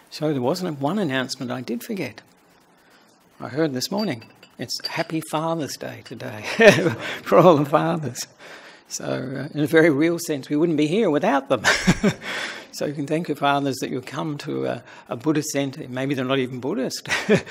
So there wasn't one announcement I did forget. I heard this morning. It's Happy Father's Day today for all the fathers. So in a very real sense, we wouldn't be here without them. So you can thank your fathers that you come to a Buddhist centre. Maybe they're not even Buddhist.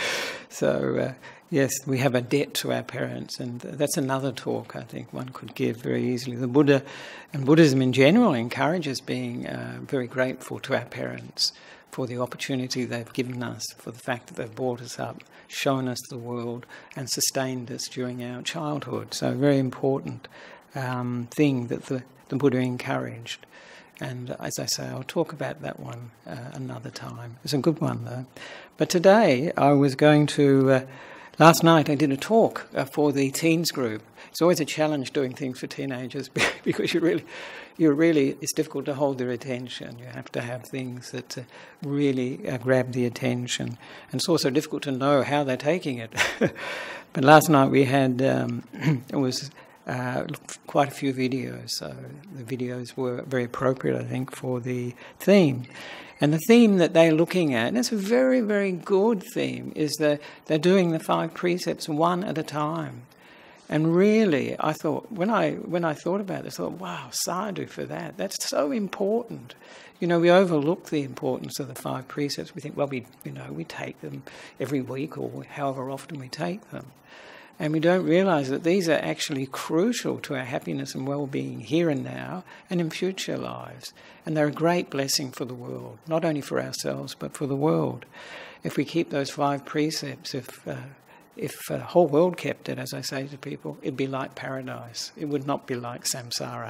So yes, we have a debt to our parents, and that's another talk I think one could give very easily. The Buddha and Buddhism in general encourages being very grateful to our parents for the opportunity they've given us, for the fact that they've brought us up, shown us the world, and sustained us during our childhood. So a very important thing that the Buddha encouraged. And as I say, I'll talk about that one another time. It's a good one, though. But today I was going to... last night I did a talk for the teens group. It's always a challenge doing things for teenagers because it's difficult to hold their attention. You have to have things that really grab the attention. And it's also difficult to know how they're taking it. But last night we had... it was... quite a few videos, so the videos were very appropriate, I think, for the theme. And the theme that they're looking at, and it's a very, very good theme, is that they're doing the 5 precepts one at a time. And really, I thought, when I thought about it, I thought, wow, sadhu for that. That's so important. You know, we overlook the importance of the 5 precepts. We think, well, we take them every week or however often we take them. And we don't realise that these are actually crucial to our happiness and well-being here and now and in future lives. And they're a great blessing for the world, not only for ourselves but for the world. If we keep those 5 precepts, if the whole world kept it, as I say to people, it'd be like paradise. It would not be like samsara.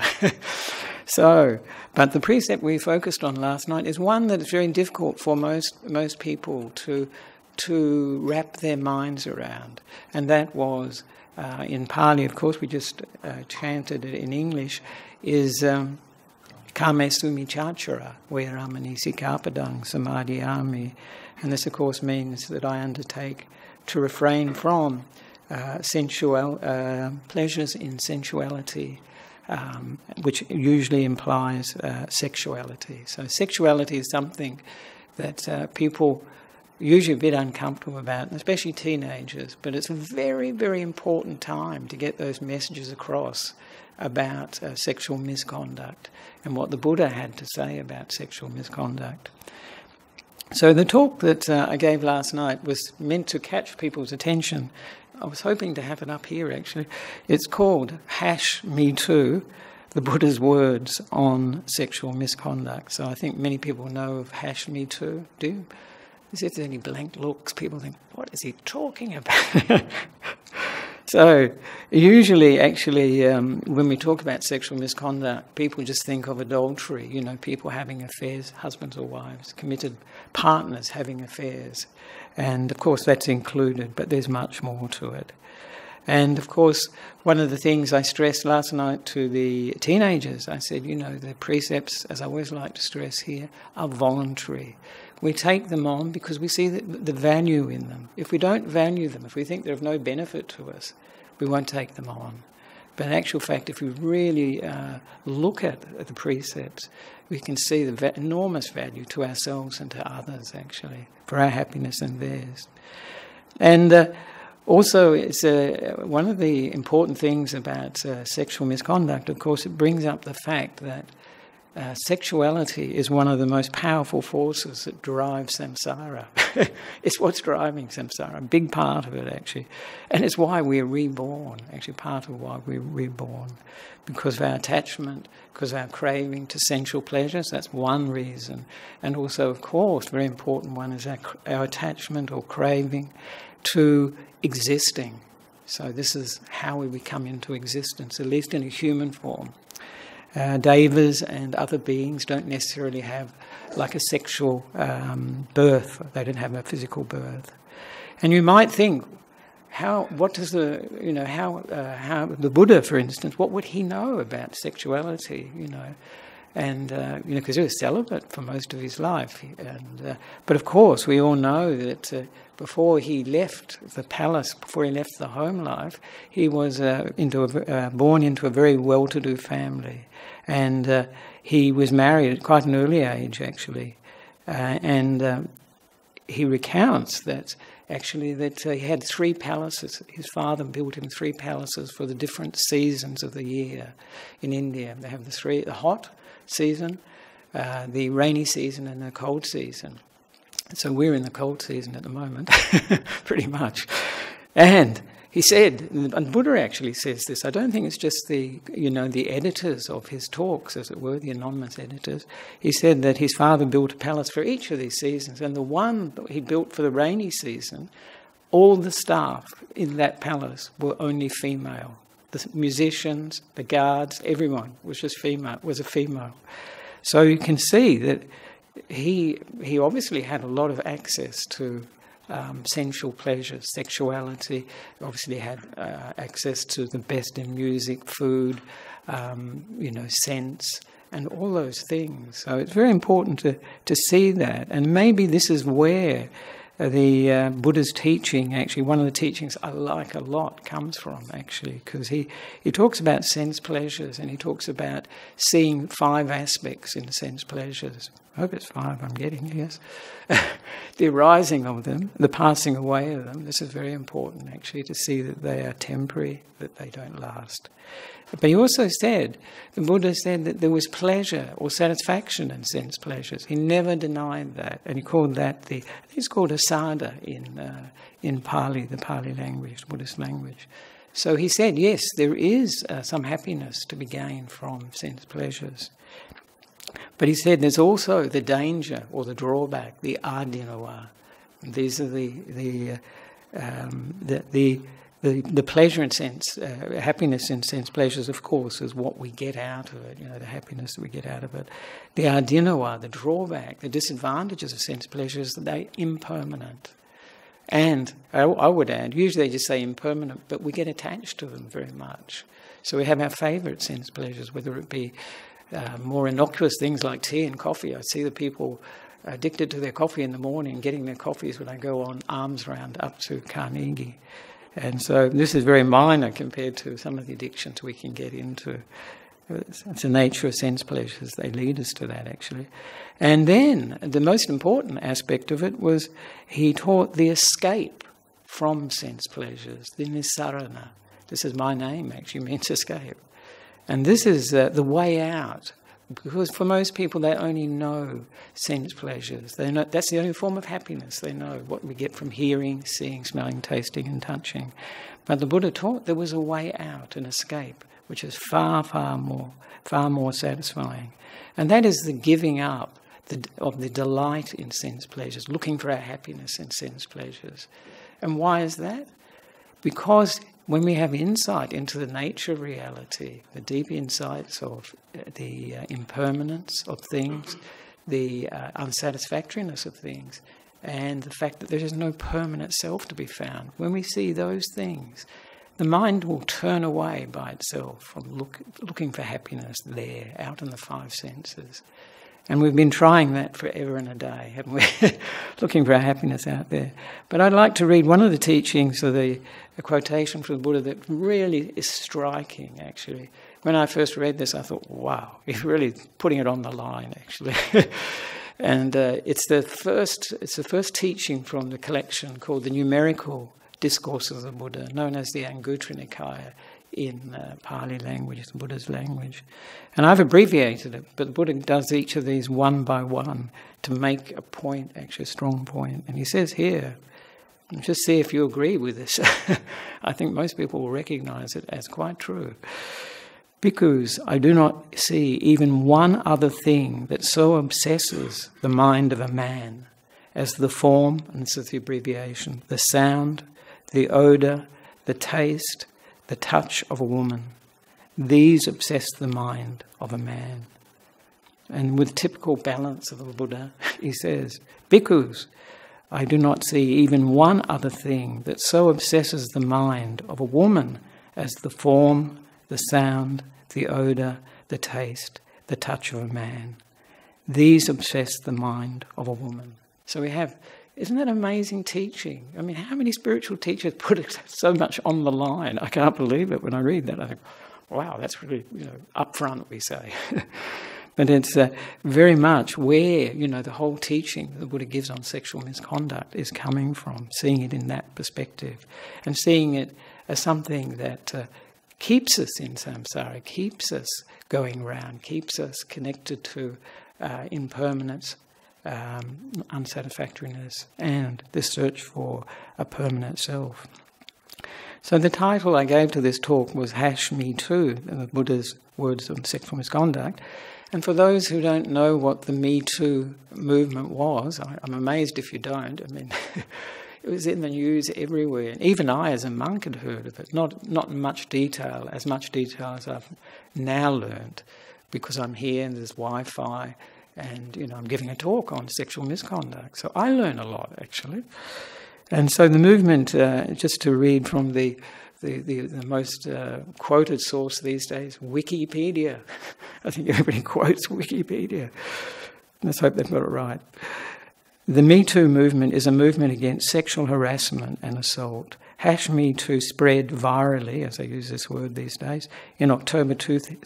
But the precept we focused on last night is one that is very difficult for most people to wrap their minds around. And that was, in Pali, of course, we just chanted it in English, is Kame Sumichachara, Veramani Sikkhapadang Samadhiyami. And this, of course, means that I undertake to refrain from pleasures in sensuality, which usually implies sexuality. So sexuality is something that people usually a bit uncomfortable about, especially teenagers, but it's a very, very important time to get those messages across about sexual misconduct and what the Buddha had to say about sexual misconduct. So the talk that I gave last night was meant to catch people's attention. I was hoping to have it up here, actually. It's called #Me Too, the Buddha's words on sexual misconduct. So I think many people know of #Me Too. Do you? If there's any blank looks, people think, what is he talking about? So usually, actually, when we talk about sexual misconduct, people just think of adultery, people having affairs, husbands or wives, committed partners having affairs. And of course that's included, but there's much more to it. And of course, one of the things I stressed last night to the teenagers, I said, the precepts, as I always like to stress here, are voluntary. We take them on because we see the value in them. If we don't value them, if we think they're of no benefit to us, we won't take them on. But in actual fact, if we really look at the precepts, we can see the enormous value to ourselves and to others, actually, for our happiness and theirs. And also, it's one of the important things about sexual misconduct, of course, it brings up the fact that sexuality is one of the most powerful forces that drives samsara. It's what's driving samsara, a big part of it, actually. And it's why we're reborn, actually part of why we're reborn. Because of our attachment, because of our craving to sensual pleasures, that's one reason. And also, of course, very important one is our attachment or craving to existing. So this is how we come into existence, at least in a human form. Devas and other beings don't necessarily have like a sexual birth. They don't have a physical birth. And you might think, how the Buddha, for instance, what would he know about sexuality, And, because he was celibate for most of his life. But of course, we all know that before he left the palace, before he left the home life, he was born into a very well-to-do family. And he was married at quite an early age, actually. And he recounts that actually that he had 3 palaces. His father built him 3 palaces for the different seasons of the year in India. They have the hot season, the rainy season, and the cold season. So we're in the cold season at the moment, pretty much. And he said, and Buddha actually says this, I don't think it's just the editors of his talks, as it were, the anonymous editors. He said that his father built a palace for each of these seasons, and the one that he built for the rainy season, all the staff in that palace were only female. The musicians, the guards, everyone was just female, was a female. So you can see that he obviously had a lot of access to sensual pleasures, sexuality. Obviously had access to the best in music, food, sense, and all those things. So it's very important to see that. And maybe this is where the Buddha's teaching, actually, one of the teachings I like a lot comes from, actually, because he talks about sense pleasures, and he talks about seeing 5 aspects in sense pleasures. I hope it's 5 I'm getting, yes. The arising of them, the passing away of them. This is very important, actually, to see that they are temporary, that they don't last. But he also said, the Buddha said that there was pleasure or satisfaction in sense pleasures. He never denied that. And he called that I think it's called asada in Pali, the Pali language, the Buddhist language. So he said, yes, there is some happiness to be gained from sense pleasures. But he said there's also the danger or the drawback, the adinawa. These are the pleasure in sense, happiness in sense pleasures, of course, is what we get out of it, the happiness that we get out of it. The adinawa, the drawback, the disadvantages of sense pleasures, they're impermanent. And I would add, usually they just say impermanent, but we get attached to them very much. So we have our favourite sense pleasures, whether it be more innocuous things like tea and coffee. I see the people addicted to their coffee in the morning, getting their coffees when I go on alms round up to Carnegie. And so this is very minor compared to some of the addictions we can get into. It's the nature of sense pleasures. They lead us to that, actually. And then the most important aspect of it was he taught the escape from sense pleasures, the nissarana. This is my name, actually, means escape. And this is the way out. Because for most people, they only know sense pleasures. They know that's the only form of happiness. They know what we get from hearing, seeing, smelling, tasting, and touching. But the Buddha taught there was a way out, an escape, which is far, far more satisfying. And that is the giving up of the delight in sense pleasures, looking for our happiness in sense pleasures. And why is that? Because when we have insight into the nature of reality, the deep insights of the impermanence of things, the unsatisfactoriness of things, and the fact that there is no permanent self to be found, when we see those things, the mind will turn away by itself from looking for happiness there, out in the 5 senses. And we've been trying that forever and a day, haven't we? Looking for our happiness out there. But I'd like to read one of the teachings of a quotation from the Buddha that really is striking, actually. When I first read this, I thought, wow, he's really putting it on the line, actually. And it's the first teaching from the collection called the Numerical Discourses of the Buddha, known as the Anguttara Nikaya in Pali language, the Buddha's language. And I've abbreviated it, but the Buddha does each of these one by one to make a point, actually a strong point. And he says here, just see if you agree with this. I think most people will recognise it as quite true. Bhikkhus, I do not see even one other thing that so obsesses the mind of a man as the form, and this is the abbreviation, the sound, the odour, the taste, the touch of a woman. These obsess the mind of a man. And with typical balance of the Buddha, he says, Bhikkhus, I do not see even one other thing that so obsesses the mind of a woman as the form, the sound, the odour, the taste, the touch of a man. These obsess the mind of a woman. So we have, isn't that amazing teaching? I mean, how many spiritual teachers put it so much on the line? I can't believe it when I read that. I think, wow, that's really, up front, we say. But it's very much where, the whole teaching that the Buddha gives on sexual misconduct is coming from, seeing it in that perspective, and seeing it as something that keeps us in samsara, keeps us going round, keeps us connected to impermanence, unsatisfactoriness, and the search for a permanent self. So the title I gave to this talk was Me Too, the Buddha's words on sexual misconduct. And for those who don't know what the Me Too movement was, I'm amazed if you don't. I mean, it was in the news everywhere. And even I, as a monk, had heard of it. Not in much detail as I've now learned, because I'm here and there's Wi-Fi, and I'm giving a talk on sexual misconduct. So I learn a lot, actually. And so the movement, just to read from the most quoted source these days, Wikipedia. I think everybody quotes Wikipedia. Let's hope they've got it right. The Me Too movement is a movement against sexual harassment and assault. Me Too spread virally, as they use this word these days, in October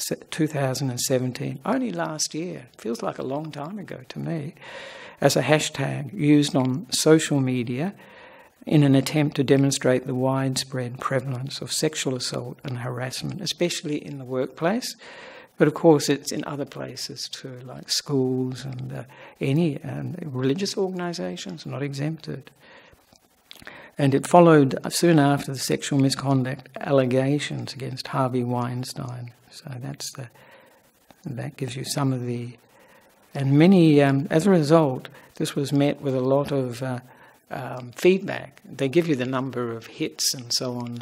2017, only last year. Feels like a long time ago to me, as a hashtag used on social media in an attempt to demonstrate the widespread prevalence of sexual assault and harassment, especially in the workplace. But of course it's in other places too, like schools and any religious organisations, not exempted. And it followed soon after the sexual misconduct allegations against Harvey Weinstein. So that gives you some of the... And many, as a result, this was met with a lot of feedback. They give you the number of hits and so on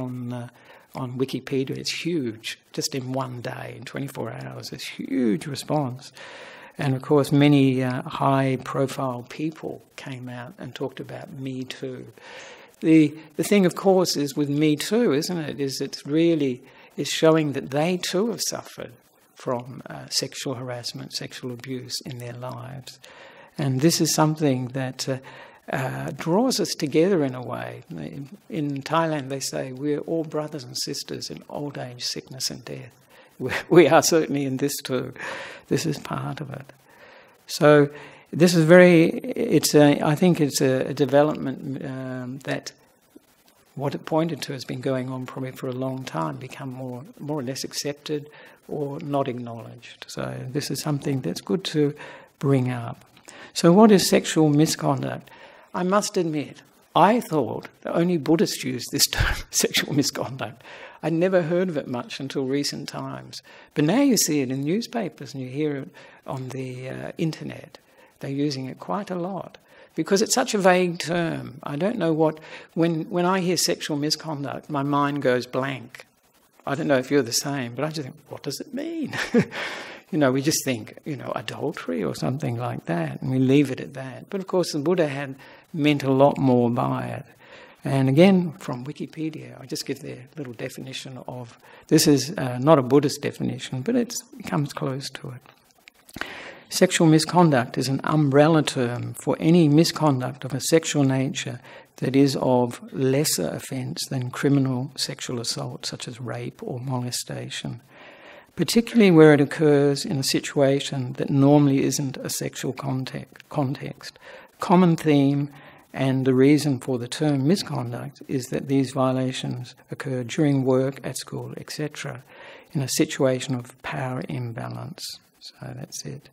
on Wikipedia. It's huge. Just in one day, in 24 hours, it's huge response. And of course, many high-profile people came out and talked about Me Too. The thing, of course, is with Me Too, isn't it? It's showing that they too have suffered from sexual harassment, sexual abuse in their lives, and this is something that draws us together in a way. In Thailand, they say we're all brothers and sisters in old age, sickness, and death. We are certainly in this too. This is part of it. So this is I think it's a development that what it pointed to has been going on probably for a long time, become more or less accepted or not acknowledged. So this is something that's good to bring up. So what is sexual misconduct? I must admit, I thought that only Buddhists use this term, sexual misconduct. I'd never heard of it much until recent times. But now you see it in newspapers and you hear it on the internet. They're using it quite a lot because it's such a vague term. I don't know when I hear sexual misconduct, my mind goes blank. I don't know if you're the same, but I just think, what does it mean? We just think, adultery or something like that, and we leave it at that. But of course, the Buddha had meant a lot more by it. And again, from Wikipedia, I just give their little definition of, this is not a Buddhist definition, but it comes close to it. Sexual misconduct is an umbrella term for any misconduct of a sexual nature that is of lesser offence than criminal sexual assault, such as rape or molestation, particularly where it occurs in a situation that normally isn't a sexual context. Common theme and the reason for the term misconduct is that these violations occur during work, at school, etc., in a situation of power imbalance. So that's it.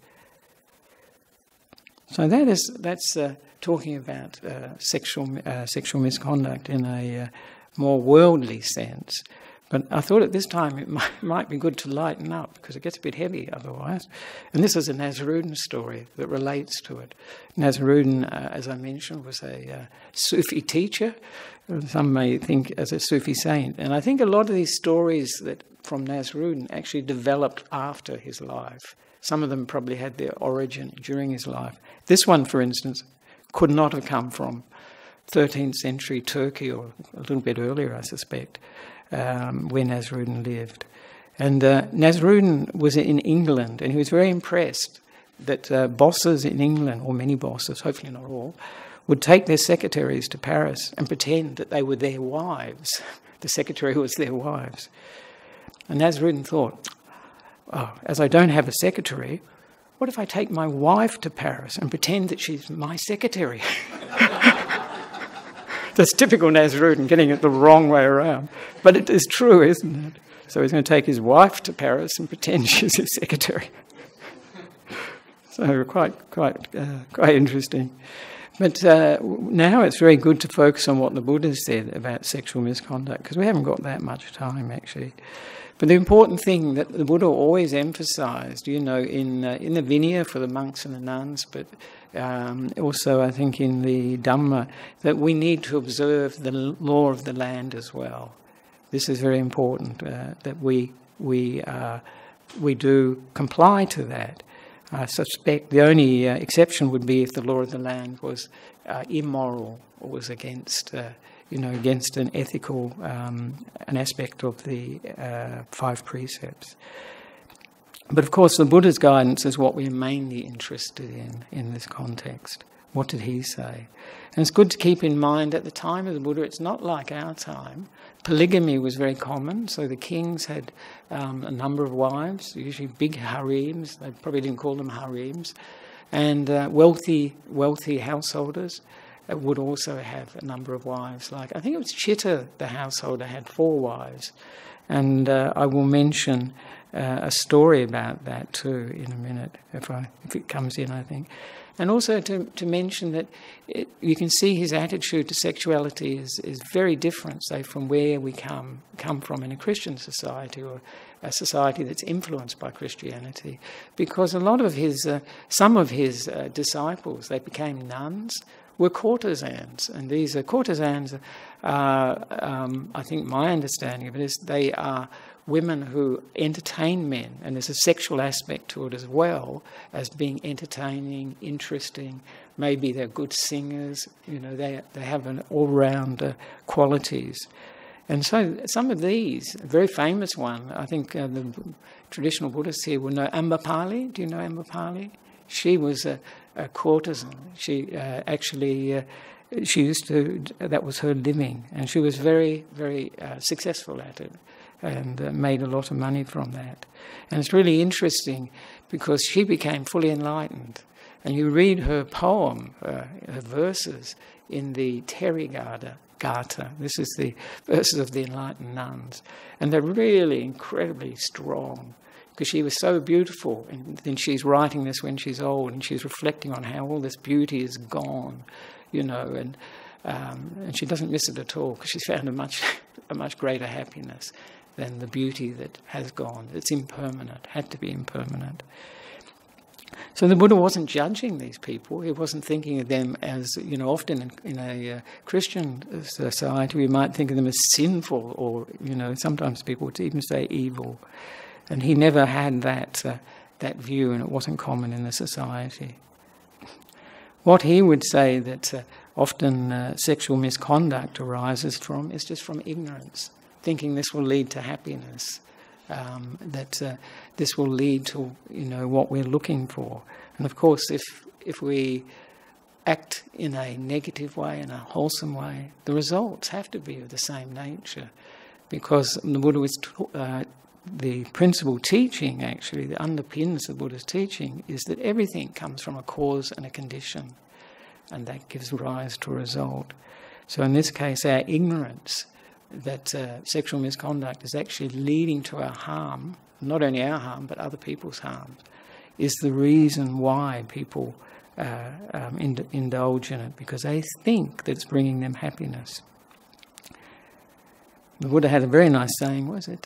So that's talking about sexual misconduct in a more worldly sense. But I thought at this time it might be good to lighten up because it gets a bit heavy otherwise. And this is a Nasrudin story that relates to it. Nasrudin, as I mentioned, was a Sufi teacher. Some may think as a Sufi saint. And I think a lot of these stories that from Nasrudin actually developed after his life. Some of them probably had their origin during his life. This one, for instance, could not have come from 13th century Turkey or a little bit earlier, I suspect. Where Nasrudin lived. And Nasrudin was in England, and he was very impressed that bosses in England, or many bosses, hopefully not all, would take their secretaries to Paris and pretend that they were their wives. The secretary was their wives. And Nasrudin thought, as I don't have a secretary, what if I take my wife to Paris and pretend that she's my secretary? That's typical Nasrudin, getting it the wrong way around. But it is true, isn't it? So he's going to take his wife to Paris and pretend she's his secretary. So quite interesting. But now it's very good to focus on what the Buddha said about sexual misconduct, because we haven't got that much time, actually. But the important thing that the Buddha always emphasised, in the Vinaya for the monks and the nuns, but also I think in the Dhamma, that we need to observe the law of the land as well. This is very important, that we do comply to that. I suspect the only exception would be if the law of the land was immoral or was against an ethical an aspect of the 5 precepts. But of course, the Buddha's guidance is what we're mainly interested in this context. What did he say? And it's good to keep in mind at the time of the Buddha, it's not like our time. Polygamy was very common, so the kings had a number of wives, usually big harems. They probably didn't call them harems. And wealthy householders would also have a number of wives. Like, I think it was Chitta, the householder, had 4 wives. And I will mention a story about that too in a minute, if it comes in, I think. And also to mention that you can see his attitude to sexuality is very different, say, from where we come from in a Christian society or a society that's influenced by Christianity. Because a lot of some of his disciples, they became nuns, were courtesans. And these courtesans are, I think my understanding of it is, they are women who entertain men, and there's a sexual aspect to it as well as being entertaining, interesting. Maybe they're good singers, they have an all-round qualities. And so some of these, a very famous one, I think the traditional Buddhists here will know Ambapali. Do you know Ambapali? She was a courtesan. She she used to, that was her living, and she was very, very successful at it, and made a lot of money from that. And it's really interesting because she became fully enlightened. And you read her poem, her verses, in the Therigatha. This is the verses of the enlightened nuns. And they're really incredibly strong because she was so beautiful. And then she's writing this when she's old, and she's reflecting on how all this beauty is gone, and she doesn't miss it at all because she's found a much greater happiness than the beauty that has gone. It's impermanent, had to be impermanent. So the Buddha wasn't judging these people. He wasn't thinking of them as, often in a Christian society we might think of them as sinful or, sometimes people would even say evil. And he never had that view, and it wasn't common in the society. What he would say that often sexual misconduct arises from is just from ignorance, thinking this will lead to happiness, that this will lead to what we're looking for. And of course, if we act in a negative way, in a wholesome way, the results have to be of the same nature, because the Buddha was the principal teaching, actually, that underpins the Buddha's teaching, is that everything comes from a cause and a condition, and that gives rise to a result. So in this case, our ignorance that sexual misconduct is actually leading to our harm, not only our harm, but other people's harm, is the reason why people indulge in it, because they think that it's bringing them happiness. The Buddha had a very nice saying, was it?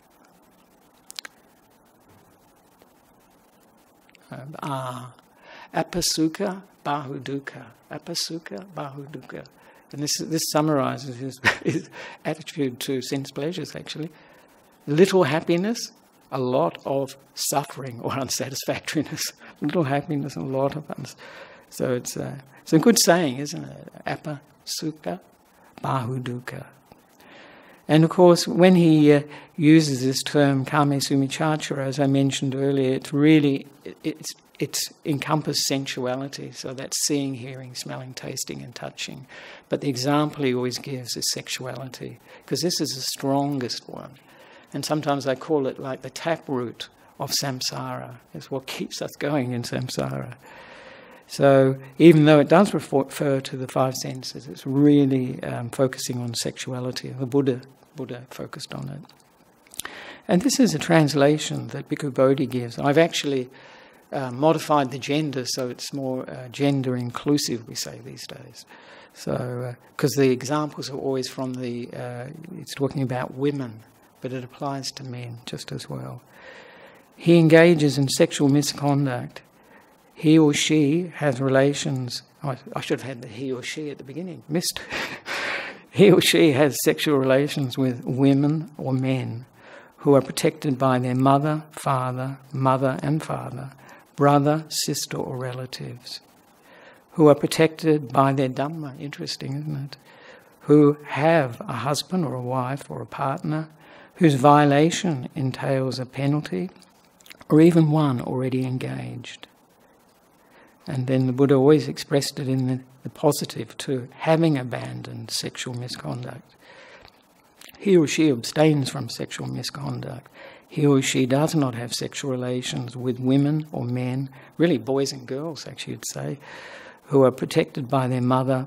Apasukha bahudukkha. Apasukha bahudukkha. And this summarises his attitude to sense pleasures, actually. Little happiness, a lot of suffering or unsatisfactoriness. Little happiness and a lot of So it's a good saying, isn't it? Apasukha bahudukkha. And of course, when he uses this term kame sumichachara, as I mentioned earlier, it's really it's encompassed sensuality, so that's seeing, hearing, smelling, tasting and touching. But the example he always gives is sexuality, because this is the strongest one. And sometimes I call it like the taproot of samsara. It's what keeps us going in samsara. So even though it does refer to the five senses, it's really focusing on sexuality. The Buddha focused on it. And this is a translation that Bhikkhu Bodhi gives. I've actually modified the gender so it's more gender inclusive, we say these days. So, because the examples are always from it's talking about women, but it applies to men just as well. He engages in sexual misconduct. He or she has relations. I should have had the he or she at the beginning. Missed. He or she has sexual relations with women or men who are protected by their mother and father, brother, sister or relatives, who are protected by their Dhamma, interesting, isn't it? Who have a husband or a wife or a partner whose violation entails a penalty, or even one already engaged. And then the Buddha always expressed it in the positive to having abandoned sexual misconduct. He or she abstains from sexual misconduct. He or she does not have sexual relations with women or men, really boys and girls, actually you'd say, who are protected by their mother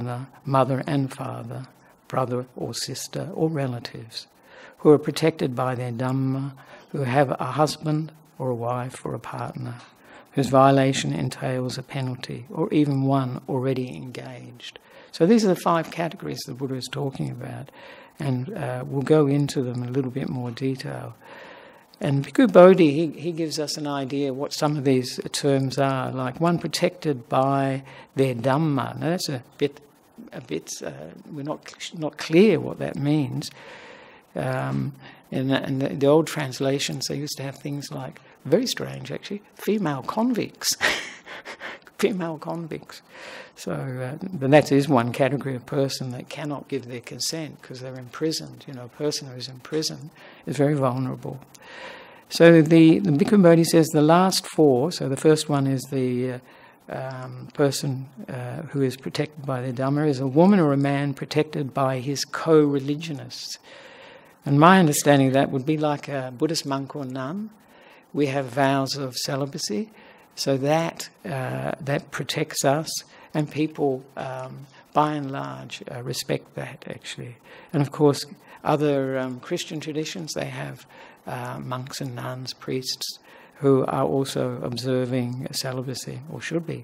and father, brother or sister or relatives, who are protected by their Dhamma, who have a husband or a wife or a partner, whose violation entails a penalty, or even one already engaged. So these are the five categories the Buddha is talking about, and we'll go into them in a little bit more detail. And Bhikkhu Bodhi, he gives us an idea what some of these terms are, like one protected by their Dhamma. Now that's a bit. We're not clear what that means. In the old translations, they used to have things like, very strange actually, female convicts. Female convicts. So that is one category of person that cannot give their consent because they're imprisoned. A person who's in prison is very vulnerable. So the Bhikkhu Bodhi says the last four, so the first one is the person who is protected by their Dhamma, is a woman or a man protected by his co-religionists. And my understanding of that would be like a Buddhist monk or nun. We have vows of celibacy, so that protects us, and people, by and large, respect that, actually. And of course, other Christian traditions, they have monks and nuns, priests, who are also observing celibacy, or should be.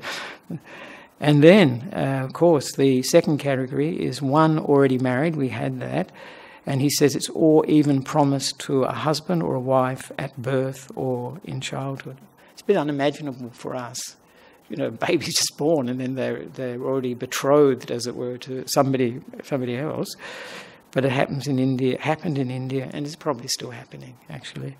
And then, of course, the second category is one already married, we had that, and he says it's or even promised to a husband or a wife at birth or in childhood. It's a bit unimaginable for us. Baby's just born and then they're already betrothed, as it were, to somebody else. But it happened in India, and it's probably still happening, actually.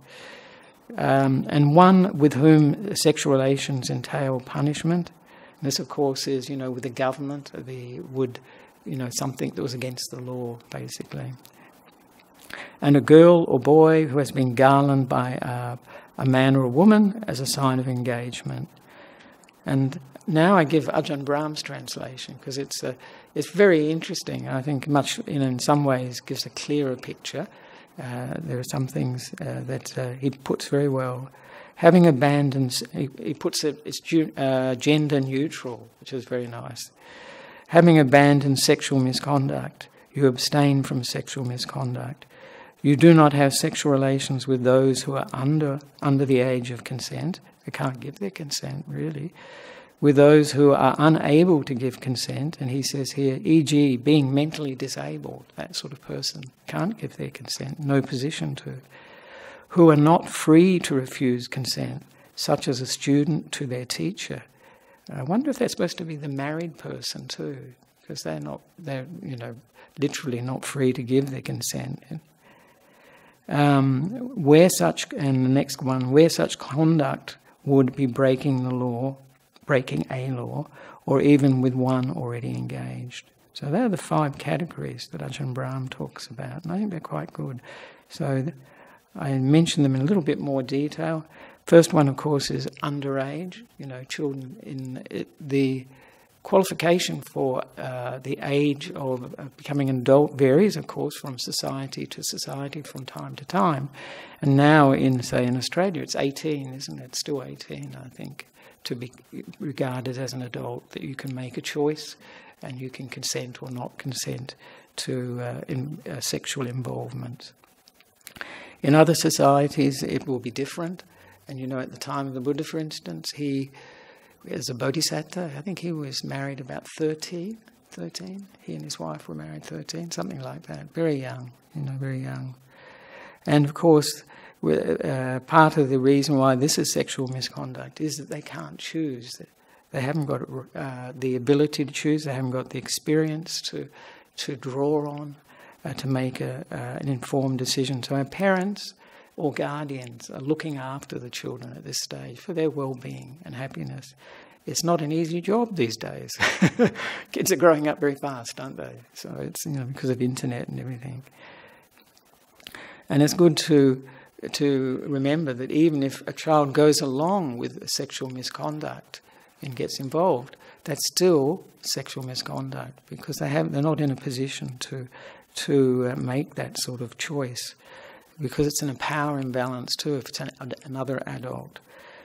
And one with whom sexual relations entail punishment. And this, of course, is, with the government, something that was against the law, basically. And a girl or boy who has been garlanded by a man or a woman as a sign of engagement. And now I give Ajahn Brahm's translation because it's very interesting. I think much, in some ways, gives a clearer picture. There are some things that he puts very well. Having abandoned, he puts it's gender neutral, which is very nice. Having abandoned sexual misconduct, you abstain from sexual misconduct. You do not have sexual relations with those who are under the age of consent. They can't give their consent, really. With those who are unable to give consent, and he says here, e.g. being mentally disabled, that sort of person can't give their consent, no position to. Who are not free to refuse consent, such as a student to their teacher. I wonder if that's supposed to be the married person too, because they're literally not free to give their consent. Where such conduct would be breaking a law, or even with one already engaged. So they are the five categories that Ajahn Brahm talks about, and I think they're quite good. So I mentioned them in a little bit more detail. First one, of course, is underage. Children in the qualification for the age of becoming an adult varies, of course, from society to society, from time to time. And now, in Australia, it's 18, isn't it? It's still 18, I think, to be regarded as an adult, that you can make a choice and you can consent or not consent to sexual involvement. In other societies, it will be different. And at the time of the Buddha, for instance, he, as a bodhisattva, I think he was married about 13. He and his wife were married 13, something like that. Very young, very young. And of course, part of the reason why this is sexual misconduct is that they can't choose. They haven't got the ability to choose. They haven't got the experience to draw on to make an informed decision. So our parents or guardians are looking after the children at this stage for their well-being and happiness. It's not an easy job these days. Kids are growing up very fast, aren't they? So it's because of internet and everything. And it's good to remember that even if a child goes along with sexual misconduct and gets involved, that's still sexual misconduct, because they're not in a position to make that sort of choice, because it's in a power imbalance too if it's another adult.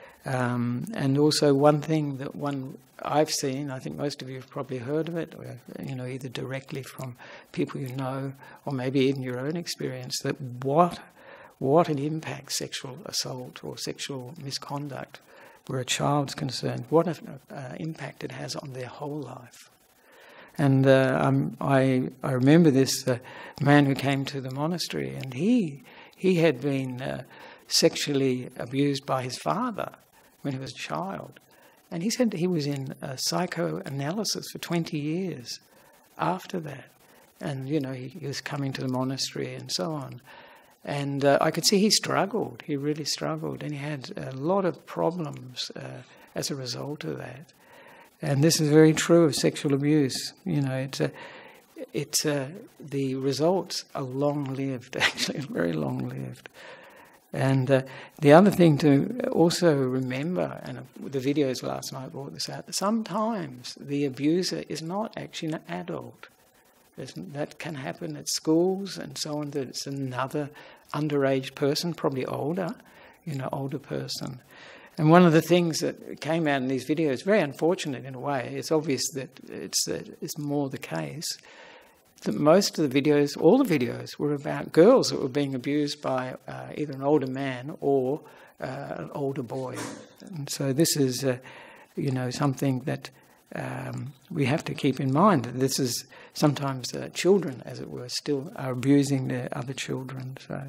And also one thing that I've seen, I think most of you have probably heard of it, or, either directly from people you know, or maybe even your own experience, that what an impact sexual assault or sexual misconduct where a child's concerned, what an impact it has on their whole life. And I remember this man who came to the monastery, and he had been sexually abused by his father when he was a child. And he said he was in psychoanalysis for 20 years after that. And, he was coming to the monastery and so on. And I could see he struggled. He really struggled. And he had a lot of problems as a result of that. And this is very true of sexual abuse. The results are long-lived, actually, very long-lived. And the other thing to also remember, and the videos last night brought this out, that sometimes the abuser is not actually an adult. That can happen at schools and so on, that it's another underage person, probably older, older person. And one of the things that came out in these videos, very unfortunate in a way, it's obvious that it's more the case, that most of the videos, all the videos, were about girls that were being abused by either an older man or an older boy. And so this is, something that we have to keep in mind. That this is sometimes children, as it were, still are abusing their other children. So.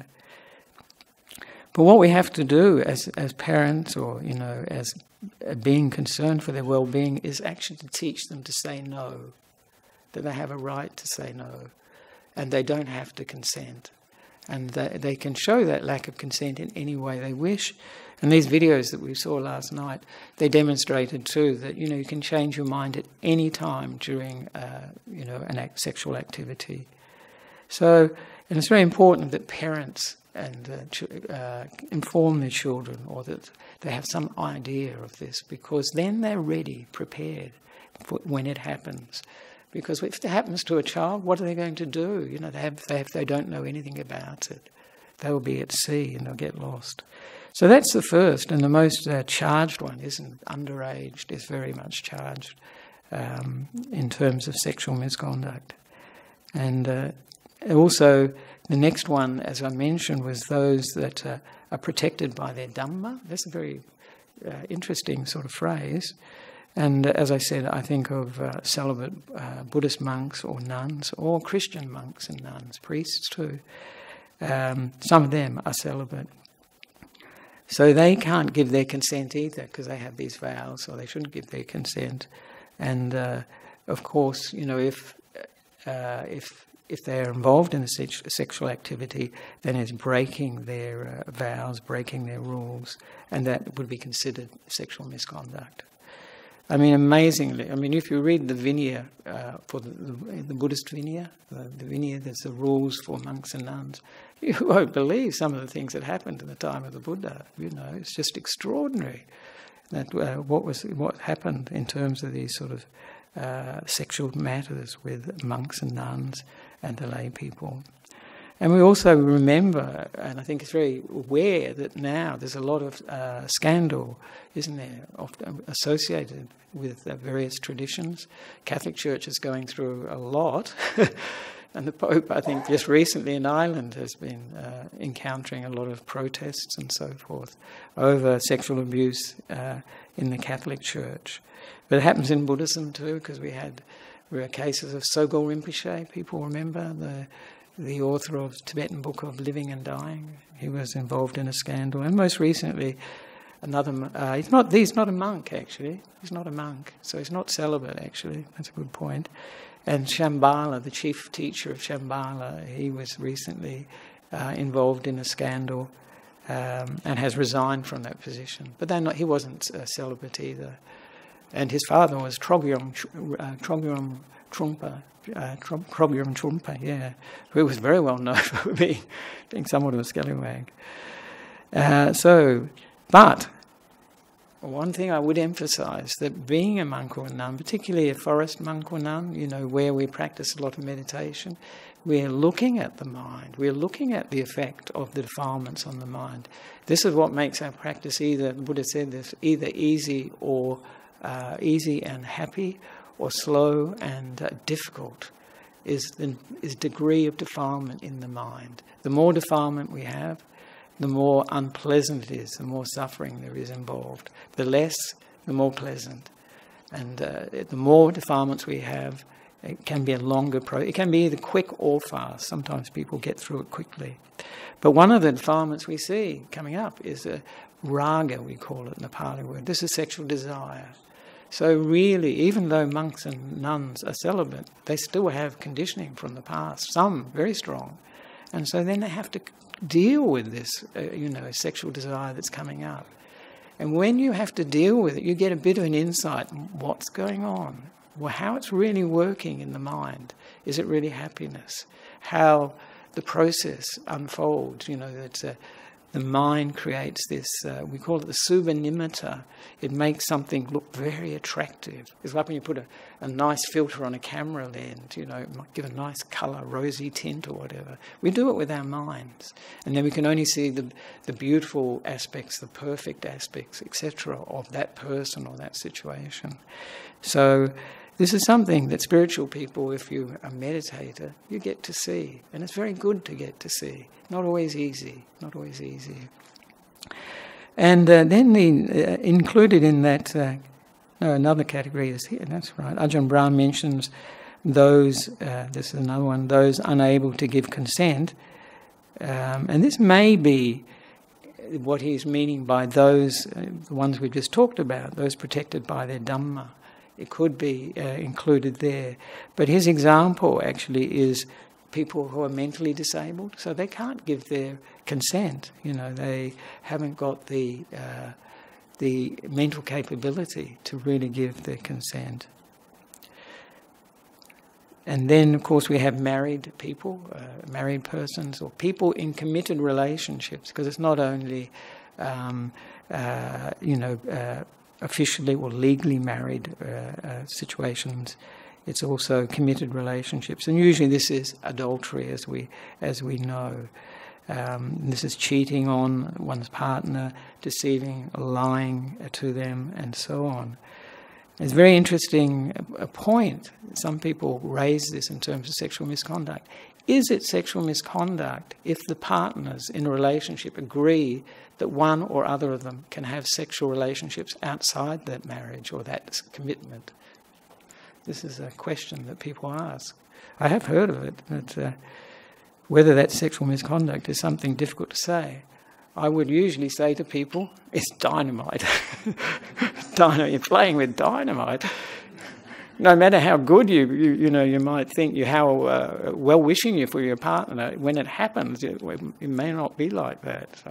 But what we have to do as parents, or as being concerned for their well-being, is actually to teach them to say no, that they have a right to say no, and they don't have to consent, and they can show that lack of consent in any way they wish. And these videos that we saw last night, they demonstrated too that you can change your mind at any time during an sexual activity. So, and it's very important that parents and inform their children, or that they have some idea of this, because then they're ready, prepared for when it happens. Because if it happens to a child, what are they going to do? If they don't know anything about it, they will be at sea and they'll get lost. So that's the first and the most charged one, isn't underage, is very much charged in terms of sexual misconduct. And also, the next one, as I mentioned, was those that are protected by their Dhamma. That's a very interesting sort of phrase. And as I said, I think of celibate Buddhist monks or nuns, or Christian monks and nuns, priests too. Some of them are celibate. So they can't give their consent either, because they have these vows, so they shouldn't give their consent. And of course, if they're involved in a sexual activity, then it's breaking their vows, breaking their rules, and that would be considered sexual misconduct. I mean, amazingly, if you read the Vinaya, for the Buddhist Vinaya, the Vinaya, there's the rules for monks and nuns, you won't believe some of the things that happened in the time of the Buddha. It's just extraordinary that what happened in terms of these sort of sexual matters with monks and nuns and the lay people. And we also remember, and I think it's very aware, that now there's a lot of scandal, isn't there, often associated with various traditions. Catholic Church is going through a lot, and the Pope, I think, just recently in Ireland has been encountering a lot of protests and so forth over sexual abuse in the Catholic Church. But it happens in Buddhism too, because we had cases of Sogyal Rinpoche. People remember the author of Tibetan Book of Living and Dying. He was involved in a scandal. And most recently, he's not a monk, actually. He's not a monk, so he's not celibate, actually. That's a good point. And Shambhala, the chief teacher of Shambhala, he was recently involved in a scandal and has resigned from that position. But he wasn't celibate either. And his father was Trogyam Trungpa, who was very well known for being somewhat of a scallywag. But one thing I would emphasise, that being a monk or a nun, particularly a forest monk or nun, where we practice a lot of meditation, we're looking at the mind. We're looking at the effect of the defilements on the mind. This is what makes our practice the Buddha said this, either easy and happy, or slow and difficult, is degree of defilement in the mind. The more defilement we have, the more unpleasant it is, the more suffering there is involved. The less, the more pleasant. And the more defilements we have, it can be a longer process. It can be either quick or fast. Sometimes people get through it quickly. But one of the defilements we see coming up is a raga, we call it in the Pali word. This is sexual desire. So really, even though monks and nuns are celibate, they still have conditioning from the past, some very strong. And so then they have to deal with this, sexual desire that's coming up. And when you have to deal with it, you get a bit of an insight on what's going on, how it's really working in the mind. Is it really happiness? How the process unfolds, that the mind creates this, we call it the subha nimitta. It makes something look very attractive. It's like when you put a nice filter on a camera lens, it might give a nice colour, rosy tint or whatever. We do it with our minds. And then we can only see the beautiful aspects, the perfect aspects, etc. of that person or that situation. So this is something that spiritual people, if you're a meditator, you get to see. And it's very good to get to see. Not always easy. And then included in that, another category is here, that's right. Ajahn Brahm mentions those, this is another one, those unable to give consent. And this may be what he's meaning by those, the ones we just talked about, those protected by their Dhamma. It could be included there. But his example actually is people who are mentally disabled, so they can't give their consent. They haven't got the mental capability to really give their consent. And then, of course, we have married people, married persons, or people in committed relationships, because it's not only, officially or legally married situations. It's also committed relationships, and usually this is adultery, as we know. This is cheating on one's partner, deceiving, lying to them, and so on. It's very interesting a point. Some people raise this in terms of sexual misconduct. Is it sexual misconduct if the partners in a relationship agree that one or other of them can have sexual relationships outside that marriage or that commitment? This is a question that people ask. I have heard of it, but whether that's sexual misconduct is something difficult to say. I would usually say to people, it's dynamite. You're playing with dynamite. No matter how good you might think, how well-wishing you for your partner, when it happens, it may not be like that. So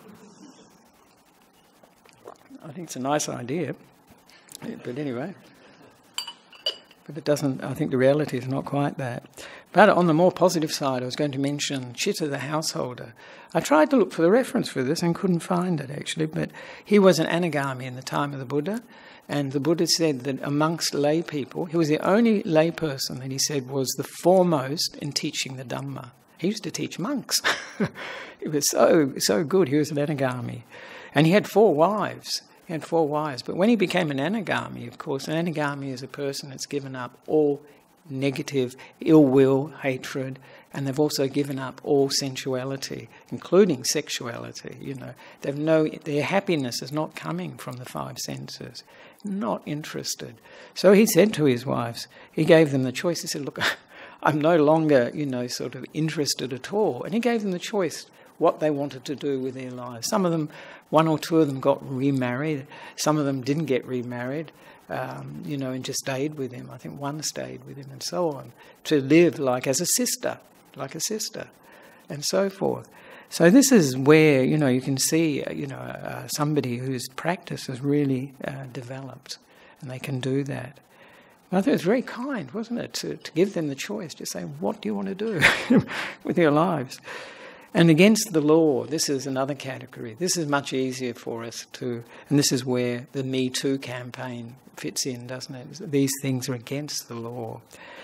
I think it's a nice idea, but anyway. But it doesn't. I think the reality is not quite that. But on the more positive side, I was going to mention Chitta the householder. I tried to look for the reference for this and couldn't find it, actually, but he was an anagami in the time of the Buddha, and the Buddha said that amongst lay people, he was the only lay person that he said was the foremost in teaching the Dhamma. He used to teach monks. It was so good. He was an anagami. And he had 4 wives. But when he became an anagami, of course, an anagami is a person that's given up all negative ill will, hatred, and they've also given up all sensuality, including sexuality. Their happiness is not coming from the 5 senses, not interested. So he said to his wives, he gave them the choice. He said, look, I'm no longer, sort of interested at all. And he gave them the choice what they wanted to do with their lives. Some of them, 1 or 2 of them got remarried. Some of them didn't get remarried. And just stayed with him. I think 1 stayed with him and so on, to live like a sister, and so forth. So this is where, you can see, somebody whose practice has really developed, and they can do that. And I think it was very kind, wasn't it, to give them the choice, to say, what do you want to do with your lives? And against the law, this is another category. This is much easier for us to, and this is where the Me Too campaign fits in, doesn't it? These things are against the law.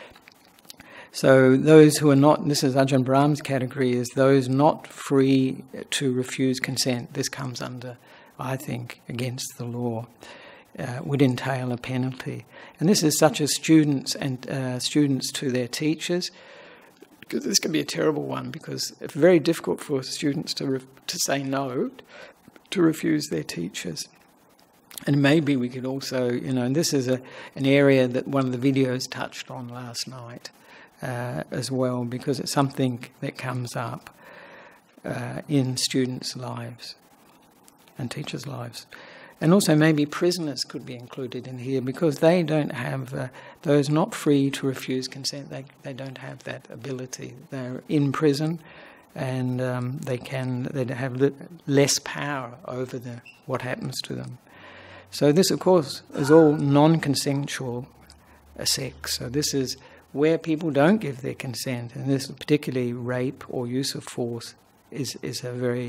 So those who are not, this is Ajahn Brahm's category, is those not free to refuse consent. This comes under, I think, against the law, would entail a penalty. And this is such as students and students to their teachers. This can be a terrible one because it's very difficult for students to say no, to refuse their teachers. And maybe we could also, and this is an area that one of the videos touched on last night as well, because it's something that comes up in students' lives and teachers' lives. And also maybe prisoners could be included in here because they don't have, those not free to refuse consent, they don't have that ability. They're in prison and they have less power over what happens to them. So this, of course, is all non-consensual sex. So this is where people don't give their consent, and this particularly rape or use of force is a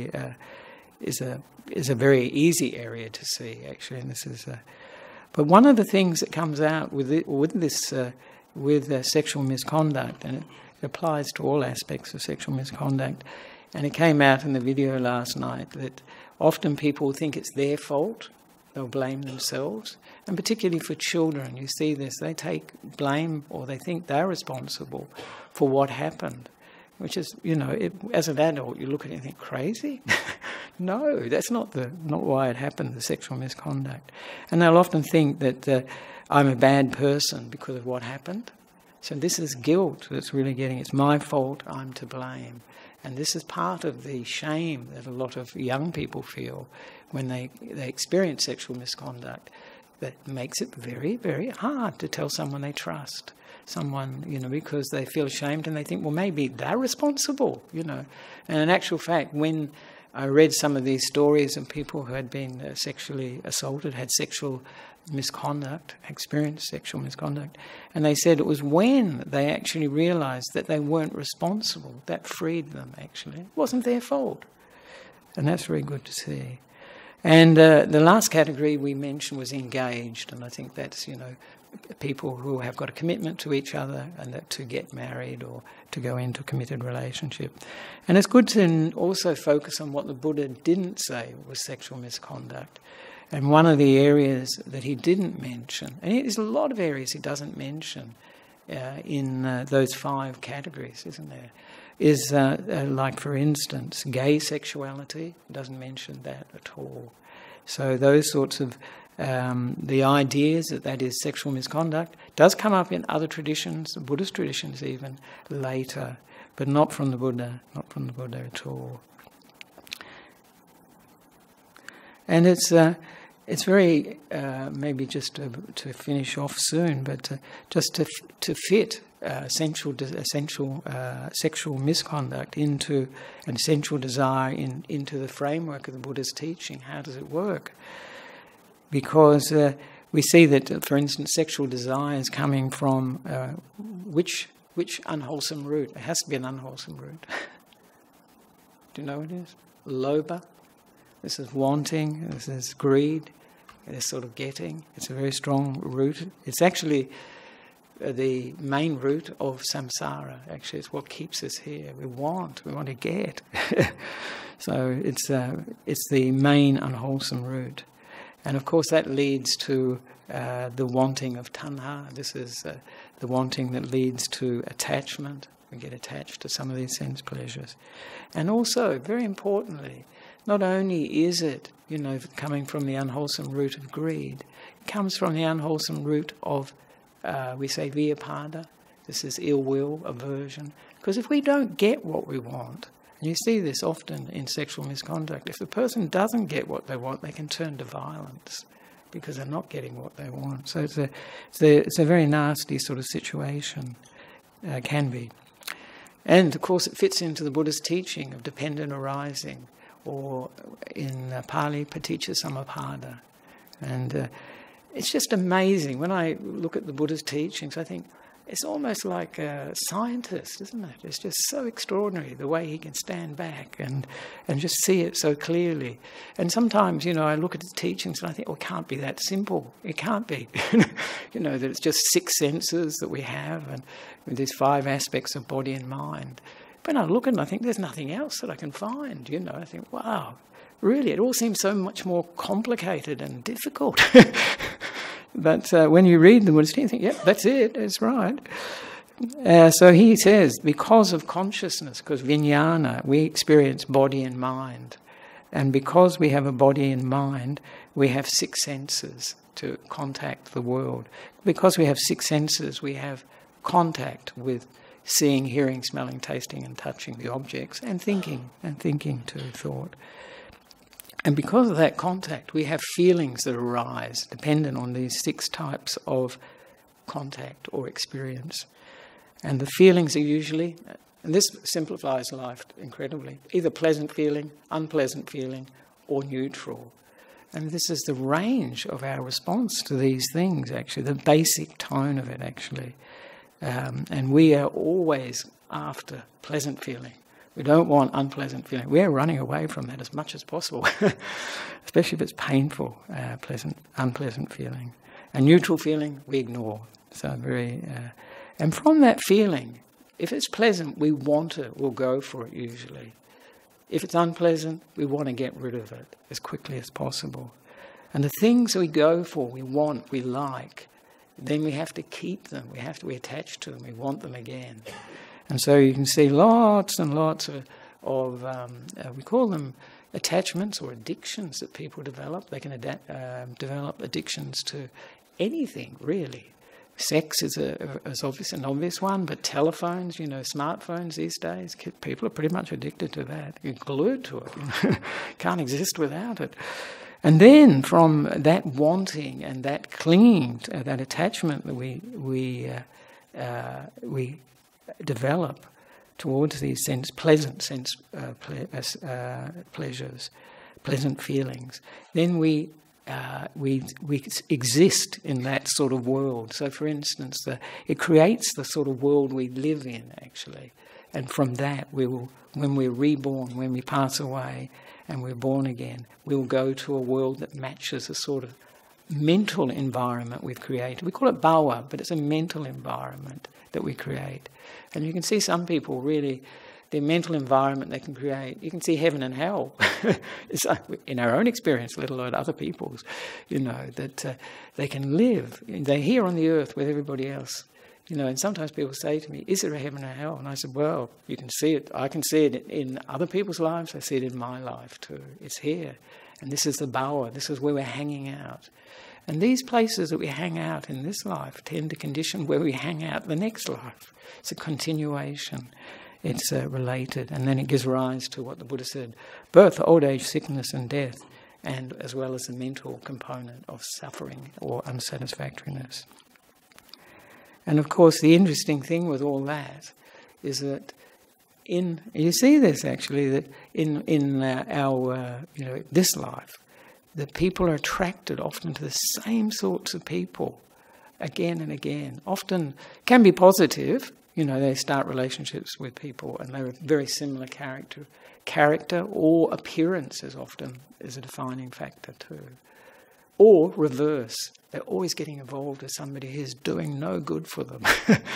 very easy area to see, actually. And this is, but one of the things that comes out with sexual misconduct, and it applies to all aspects of sexual misconduct, and it came out in the video last night that often people think it's their fault. They'll blame themselves, and particularly for children, you see this. They take blame, or they think they're responsible for what happened. Which is, as an adult, you look at it and think, crazy? No, that's not why it happened, the sexual misconduct. And they'll often think that I'm a bad person because of what happened. So this is guilt that's really it's my fault, I'm to blame. And this is part of the shame that a lot of young people feel when they experience sexual misconduct. That makes it very, very hard to tell someone they trust. Someone, because they feel ashamed and they think, well, maybe they're responsible, And in actual fact, when I read some of these stories of people who had been sexually assaulted, had sexual misconduct, experienced sexual misconduct, and they said it was when they actually realised that they weren't responsible, that freed them, actually. It wasn't their fault. And that's very good to see. And the last category we mentioned was engaged, and I think that's, people who have got a commitment to each other and to get married or to go into a committed relationship. And it's good to also focus on what the Buddha didn't say was sexual misconduct. And one of the areas that he didn't mention, and there's a lot of areas he doesn't mention in those 5 categories, isn't there? Is like, for instance, gay sexuality. Doesn't mention that at all. So those sorts of the ideas that is sexual misconduct does come up in other traditions, Buddhist traditions even, later, but not from the Buddha at all. And it's very, maybe just to finish off soon, but just to fit sexual misconduct into and sensual desire into the framework of the Buddha's teaching. How does it work? Because we see that, for instance, sexual desire is coming from which which unwholesome root? It has to be an unwholesome root. Do you know what it is? Lobha. This is wanting, this is greed, this sort of getting. It's a very strong root. It's actually the main root of samsara. Actually, it's what keeps us here. We want to get. So it's the main unwholesome root. And of course that leads to the wanting of tanha. This is the wanting that leads to attachment. We get attached to some of these sense pleasures. And also, very importantly, not only is it, coming from the unwholesome root of greed, it comes from the unwholesome root of, we say, vyapada. This is ill will, aversion. Because if we don't get what we want, and you see this often in sexual misconduct, if the person doesn't get what they want, they can turn to violence because they're not getting what they want. So it's a very nasty sort of situation, can be. And of course it fits into the Buddha's teaching of dependent arising, or in Pali, paticca samuppada. And it's just amazing. When I look at the Buddha's teachings, I think it's almost like a scientist, isn't it? It's just so extraordinary the way he can stand back and just see it so clearly. And sometimes, I look at his teachings and I think, it can't be that simple. It can't be. That it's just 6 senses that we have, and with these 5 aspects of body and mind. But I look at it and I think there's nothing else that I can find, I think, wow, really, it all seems so much more complicated and difficult. But when you read the Buddha's teaching, you think, yep, that's it, it's right. So he says, because of consciousness, because vijnana, we experience body and mind. And because we have a body and mind, we have 6 senses to contact the world. Because we have 6 senses, we have contact with seeing, hearing, smelling, tasting and touching the objects, and thinking to thought. And because of that contact, we have feelings that arise dependent on these 6 types of contact or experience. And the feelings are usually, and this simplifies life incredibly, either pleasant feeling, unpleasant feeling, or neutral. And this is the range of our response to these things, actually, the basic tone of it, actually. And we are always after pleasant feeling. We don't want unpleasant feeling. We're running away from that as much as possible, especially if it's painful, unpleasant feeling. A neutral feeling, we ignore. So and from that feeling, if it's pleasant, we want it, we'll go for it usually. If it's unpleasant, we want to get rid of it as quickly as possible. And the things we go for, we want, we like, then we have to keep them. We attach to them. We want them again. And so you can see lots and lots of we call them attachments or addictions that people develop. They can develop addictions to anything, really. Sex is an obvious one, but telephones, smartphones these days, people are pretty much addicted to that. You're glued to it. Can't exist without it. And then from that wanting and that clinging, that attachment that we develop towards these pleasant pleasures, pleasant feelings, then we exist in that sort of world. So, for instance, it creates the sort of world we live in, actually. And from that, when we're reborn, when we pass away and we're born again, we'll go to a world that matches the sort of mental environment we've created. We call it bhava, but it's a mental environment that we create. And you can see some people really, their mental environment they can create, you can see heaven and hell. It's in our own experience, let alone other people's, that they can live. They're here on the earth with everybody else. And sometimes people say to me, is there a heaven and a hell? And I said, well, you can see it. I can see it in other people's lives. I see it in my life too. It's here. And this is the bhava. This is where we're hanging out. And these places that we hang out in this life tend to condition where we hang out the next life. It's a continuation. It's related. And then it gives rise to what the Buddha said, birth, old age, sickness and death, and as well as the mental component of suffering or unsatisfactoriness. And of course, the interesting thing with all that is that you see this actually, that in our this life, that people are attracted often to the same sorts of people again and again. Often can be positive, they start relationships with people and they're a very similar character. Character or appearance is often a defining factor too. Or reverse, they're always getting involved with somebody who's doing no good for them.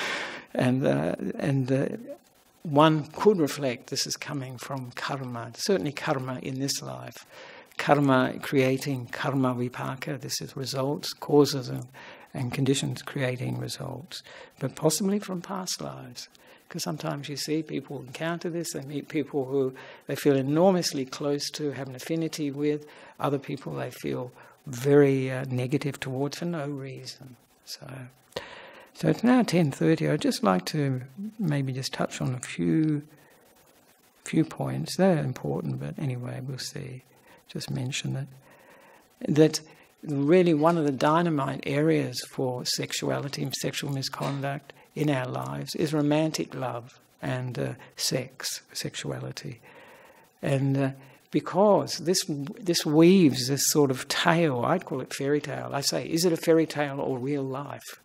and one could reflect this is coming from karma, certainly karma in this life. Karma creating karma vipaka, this is results, causes and conditions creating results, but possibly from past lives. Because sometimes you see people encounter this, they meet people who they feel enormously close to, have an affinity with, other people they feel very negative towards for no reason. So it's now 10:30. I'd just like to maybe just touch on a few points. They're important, but anyway, we'll see. Just mention that really one of the dynamite areas for sexuality and sexual misconduct in our lives is romantic love and sexuality. And because this weaves this sort of tale, I'd call it fairy tale. I say, is it a fairy tale or real life?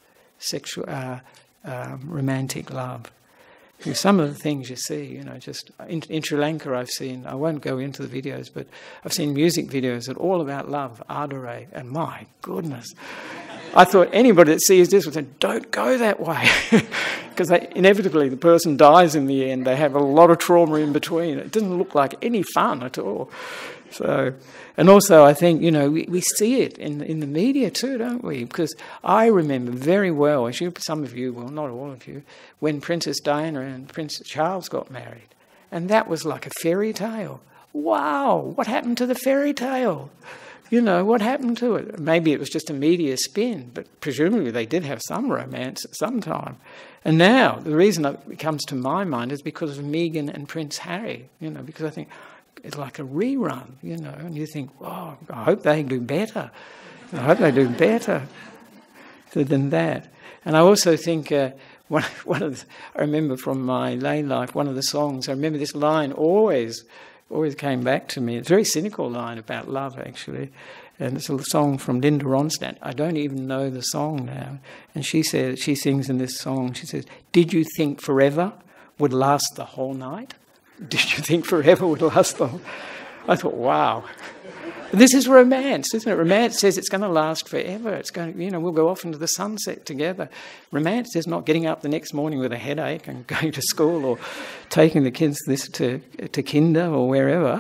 Romantic love. Some of the things you see, just in Sri Lanka I've seen, I won't go into the videos, but I've seen music videos that are all about love, adore, and my goodness. I thought anybody that sees this would say, don't go that way. Because inevitably the person dies in the end. They have a lot of trauma in between. It doesn't look like any fun at all. So, and also I think, we see it in the media too, don't we? Because I remember very well, as some of you, well, not all of you, when Princess Diana and Prince Charles got married. And that was like a fairy tale. Wow, what happened to the fairy tale? What happened to it? Maybe it was just a media spin, but presumably they did have some romance at some time. And now, the reason it comes to my mind is because of Meghan and Prince Harry, because I think it's like a rerun, and you think, oh, I hope they do better. I hope they do better than that. And I also think I remember from my lay life, one of the songs, I remember this line always came back to me. It's a very cynical line about love, actually. And it's a song from Linda Ronstadt. I don't even know the song now. And she sings in this song, she says, did you think forever would last the whole night? Did you think forever would last the whole... I thought, wow. This is romance, isn't it? Romance says it's going to last forever. It's going to, we'll go off into the sunset together. Romance is not getting up the next morning with a headache and going to school or taking the kids to kinder or wherever.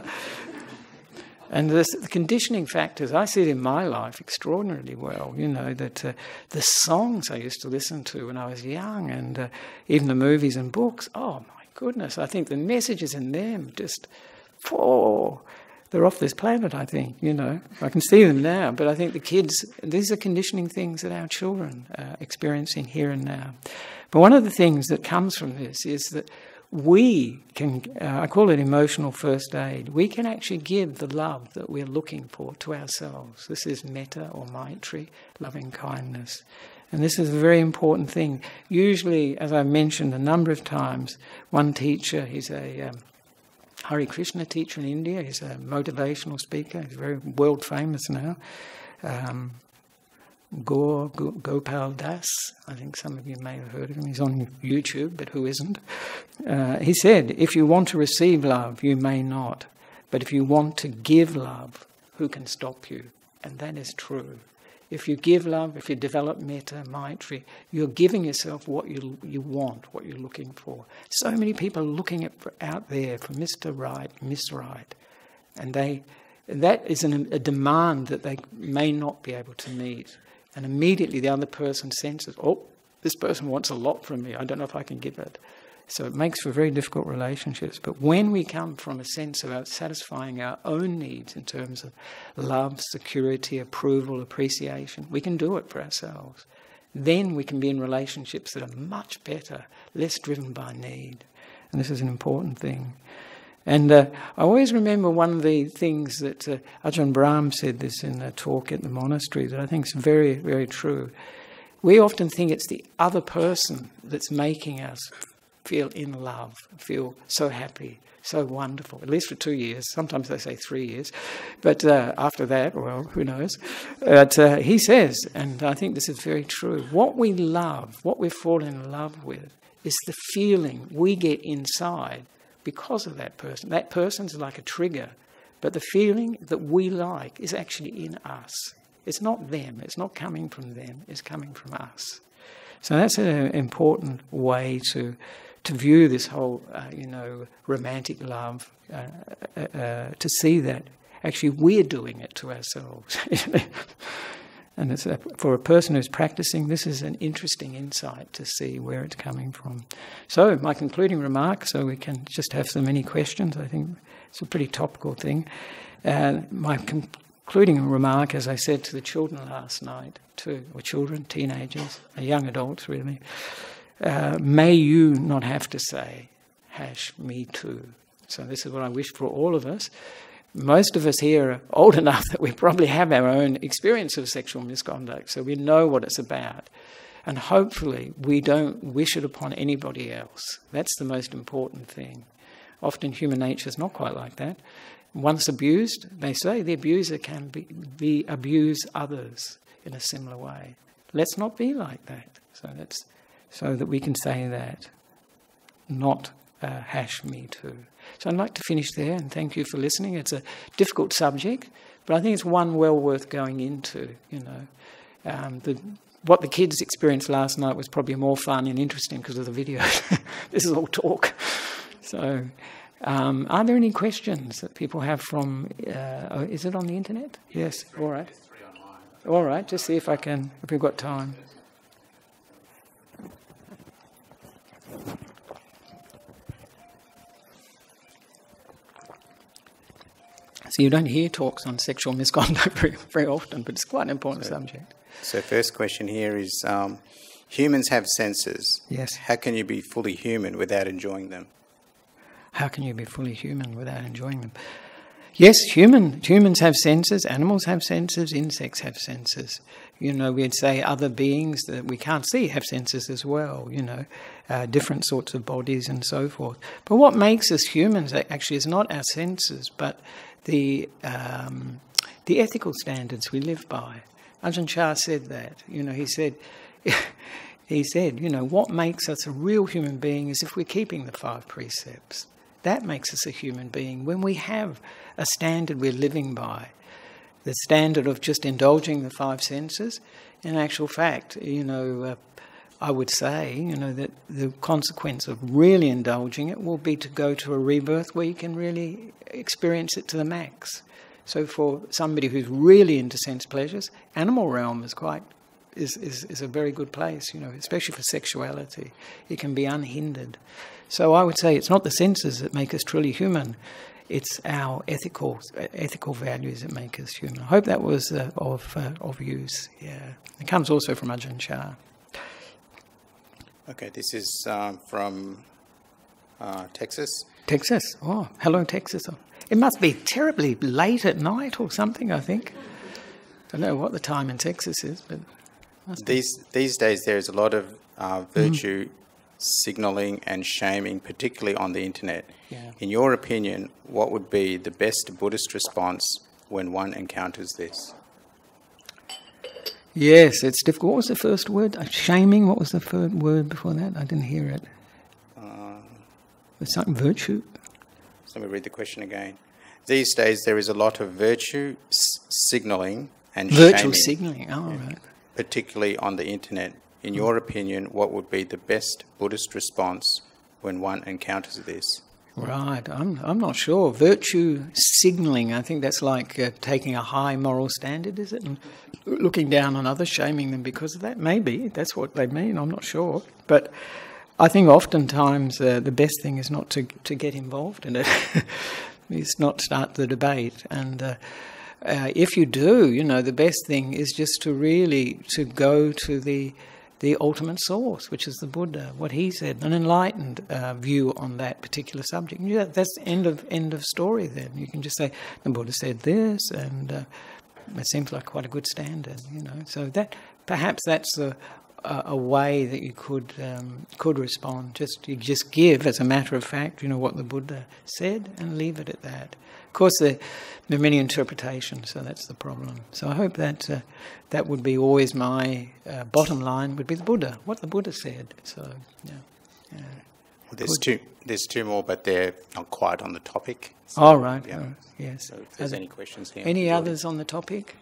And the conditioning factors, I see it in my life extraordinarily well, that the songs I used to listen to when I was young and even the movies and books, oh my goodness, I think the messages in them just, they're off this planet, I think, I can see them now, but I think the kids, these are conditioning things that our children are experiencing here and now. But one of the things that comes from this is that we can, I call it emotional first aid, we can actually give the love that we're looking for to ourselves. This is metta or maitri, loving kindness. And this is a very important thing. Usually, as I've mentioned a number of times, one teacher, he's a Hare Krishna teacher in India. He's a motivational speaker. He's very world famous now. Gopal Das. I think some of you may have heard of him. He's on YouTube, but who isn't? He said, if you want to receive love, you may not. But if you want to give love, who can stop you? And that is true. If you give love, if you develop metta, maitri, you're giving yourself what you want, what you're looking for. So many people are looking out there for Mr. Right, Miss Right. And that is a demand that they may not be able to meet. And immediately the other person senses, oh, this person wants a lot from me. I don't know if I can give it. So it makes for very difficult relationships. But when we come from a sense of satisfying our own needs in terms of love, security, approval, appreciation, we can do it for ourselves. Then we can be in relationships that are much better, less driven by need. And this is an important thing. And I always remember one of the things that Ajahn Brahm said this in a talk at the monastery that I think is very, very true. We often think it's the other person that's making us feel in love, feel so happy, so wonderful, at least for 2 years. Sometimes they say 3 years. But after that, well, who knows? But he says, and I think this is very true, what we love, what we fall in love with, is the feeling we get inside because of that person. That person's like a trigger, but the feeling that we like is actually in us. It's not them, it's not coming from them, it's coming from us. So that's an important way to view this whole, romantic love, to see that actually we're doing it to ourselves. And it's for a person who's practicing, this is an interesting insight to see where it's coming from. So my concluding remark, so we can just have so many questions. I think it's a pretty topical thing. My concluding remark, as I said to the children last night, or children, teenagers, young adults really, may you not have to say, #me too. So this is what I wish for all of us. Most of us here are old enough that we probably have our own experience of sexual misconduct, so we know what it's about. And hopefully we don't wish it upon anybody else. That's the most important thing. Often human nature is not quite like that. Once abused, they say the abuser can be abuse others in a similar way. Let's not be like that. So that we can say that, not #me too. So I'd like to finish there, and thank you for listening. It's a difficult subject, but I think it's one well worth going into. What the kids experienced last night was probably more fun and interesting because of the video. This is all talk. So, are there any questions that people have from? Is it on the internet? Yes. All right. All right. Just see if we've got time. So you don't hear talks on sexual misconduct very often, but it's quite an important subject. So first question here is, humans have senses. Yes. How can you be fully human without enjoying them? How can you be fully human without enjoying them? Yes, humans have senses, animals have senses, insects have senses. We'd say other beings that we can't see have senses as well, different sorts of bodies and so forth. But what makes us humans actually is not our senses, but the ethical standards we live by. Ajahn Chah said that. He said, what makes us a real human being is if we're keeping the 5 precepts. That makes us a human being. When we have a standard we're living by, the standard of just indulging the 5 senses, in actual fact, I would say, that the consequence of really indulging it will be to go to a rebirth where you can really experience it to the max. So for somebody who's really into sense pleasures, animal realm is a very good place, especially for sexuality. It can be unhindered. So I would say it's not the senses that make us truly human. It's our ethical values that make us human. I hope that was of use. Yeah, it comes also from Ajahn Chah. Okay, this is from Texas. Texas. Oh, hello, Texas. It must be terribly late at night or something, I think. I don't know what the time in Texas is, but these days there's a lot of virtue signalling and shaming, particularly on the internet. Yeah. In your opinion, what would be the best Buddhist response when one encounters this? Yes, it's difficult. What was the first word? Shaming. What was the third word before that? I didn't hear it. It's something virtue. So let me read the question again. These days there is a lot of virtue signalling and virtual shaming. Signalling. Oh, right. Particularly on the internet. In your opinion, what would be the best Buddhist response when one encounters this? Right, I'm not sure. Virtue signalling, I think that's like taking a high moral standard, is it? And looking down on others, shaming them because of that. Maybe that's what they mean, I'm not sure. But I think oftentimes the best thing is not to get involved in it. It's not start the debate. And if you do, the best thing is just to go to the ultimate source, which is the Buddha, what he said, an enlightened view on that particular subject. Yeah, that's end of story then. You can just say, the Buddha said this, and it seems like quite a good standard, So that perhaps that's a way that you could respond. You just give, as a matter of fact, what the Buddha said, and leave it at that. Of course, there are many interpretations, so that's the problem. So I hope that that would be always my bottom line, would be the Buddha, what the Buddha said. So, yeah. There's two more, but they're not quite on the topic. So, oh, right. Yeah. Oh, yes. So if there's any questions here. Any others on the topic?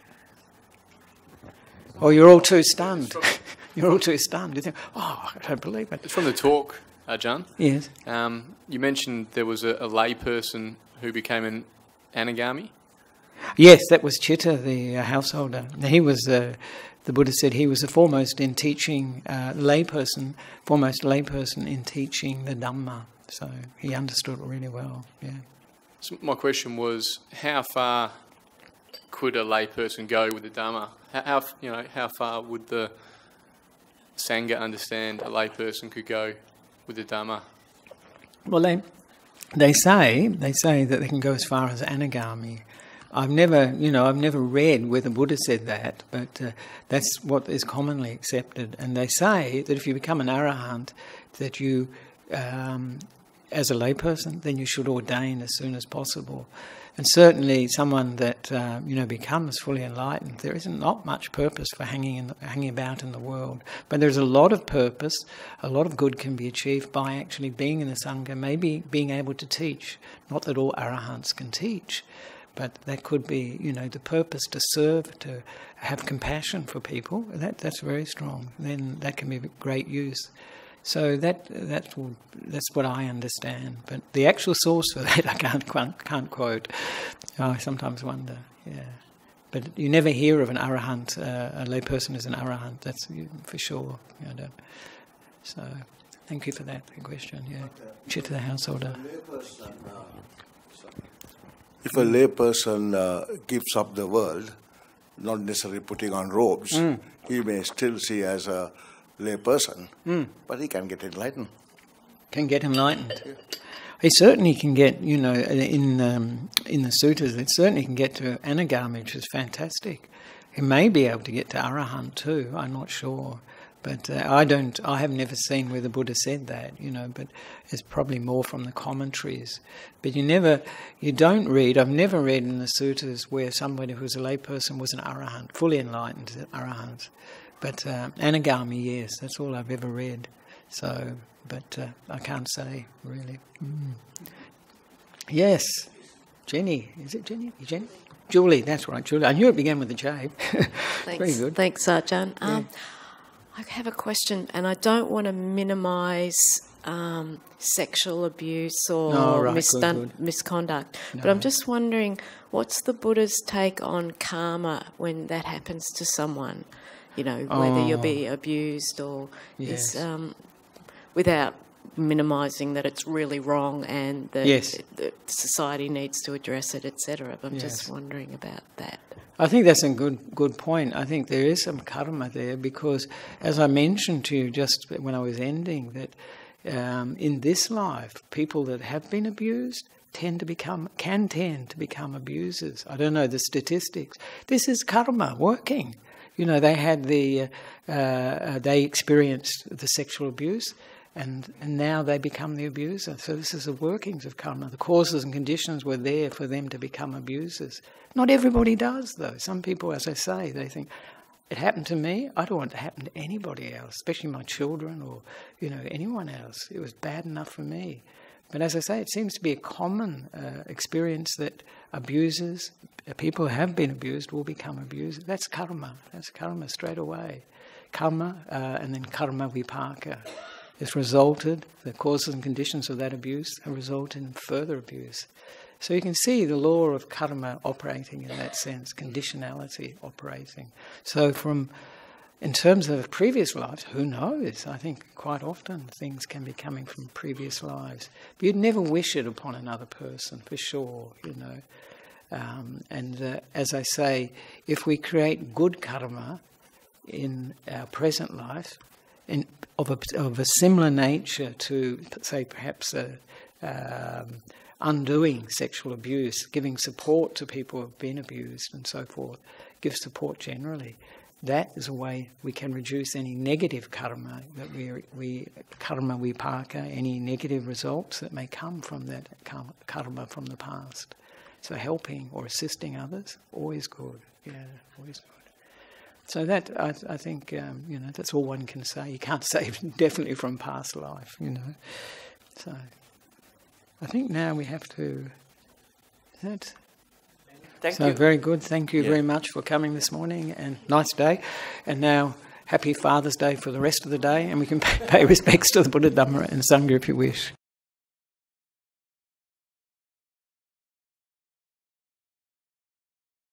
Oh, you're all too stunned. You're all too stunned. You think, oh, I don't believe it. It's from the talk, John. Yes. You mentioned there was a lay person who became an anagami. Yes, that was Chitta, the householder. He was, the Buddha said, he was the foremost in teaching, foremost layperson in teaching the Dhamma. So he understood it really well, yeah. So my question was, how far could a layperson go with the Dhamma? How far would the Sangha understand a layperson could go with the Dhamma? Well, they say that they can go as far as anagami. I've never read where the Buddha said that, but that's what is commonly accepted. And they say that if you become an arahant, that you, as a layperson, then you should ordain as soon as possible. And certainly someone that becomes fully enlightened, there isn't not much purpose for hanging about in the world. But there's a lot of purpose, a lot of good can be achieved by actually being in the Sangha, maybe being able to teach. Not that all arahants can teach, but that could be, the purpose to serve, to have compassion for people. That's very strong. Then that can be of great use. So that's what I understand. But the actual source for that I can't quote. I sometimes wonder. Yeah, but you never hear of an arahant, a layperson as an arahant. That's for sure. So thank you for that question. Yeah, Chitta the householder. If a layperson gives up the world, not necessarily putting on robes, he may still see as a layperson, but he can get enlightened. Can get enlightened. He certainly can get, in the sutras, it certainly can get to anagami, which is fantastic. He may be able to get to arahant too. I'm not sure. But I have never seen where the Buddha said that, but it's probably more from the commentaries. But you don't read, I've never read in the sutras where somebody who's a layperson was an arahant, fully enlightened arahant. But anagami, yes, that's all I've ever read. So, but I can't say, really. Yes, Jenny, is it Jenny? Jenny? Julie, that's right, Julie. I knew it began with a J. Thanks. Very good. Thanks, Ajahn. Yeah. I have a question, and I don't want to minimise sexual abuse or misconduct, but I'm just wondering, what's the Buddha's take on karma when that happens to someone? Whether you'll be abused or without minimising that it's really wrong and that society needs to address it, etc. I'm just wondering about that. I think that's a good point. I think there is some karma there because, as I mentioned to you just when I was ending, that in this life, people that have been abused can tend to become abusers. I don't know the statistics. This is karma working. They had they experienced the sexual abuse, and now they become the abuser. So this is the workings of karma. The causes and conditions were there for them to become abusers. Not everybody does, though. Some people, as I say, they think, it happened to me, I don't want it to happen to anybody else, especially my children or, anyone else. It was bad enough for me. But as I say, it seems to be a common experience that abusers, people who have been abused, will become abusers. That's karma. That's karma straight away. Karma and then karma vipaka. It's resulted, the causes and conditions of that abuse have resulted in further abuse. So you can see the law of karma operating in that sense, conditionality operating. So in terms of previous lives, who knows? I think quite often things can be coming from previous lives. But you'd never wish it upon another person, for sure, as I say, if we create good karma in our present life, of a similar nature to, say, perhaps undoing sexual abuse, giving support to people who have been abused and so forth, give support generally. That is a way we can reduce any negative karma, that we karma vipaka, any negative results that may come from that karma from the past. So helping or assisting others, always good. Yeah, always good. So that, I think, that's all one can say. You can't say definitely from past life, So I think now we have to... Thank you. Very good. Thank you very much for coming this morning, and nice day. And now, happy Father's Day for the rest of the day, and we can pay respects to the Buddha, Dhamma and Sangha if you wish.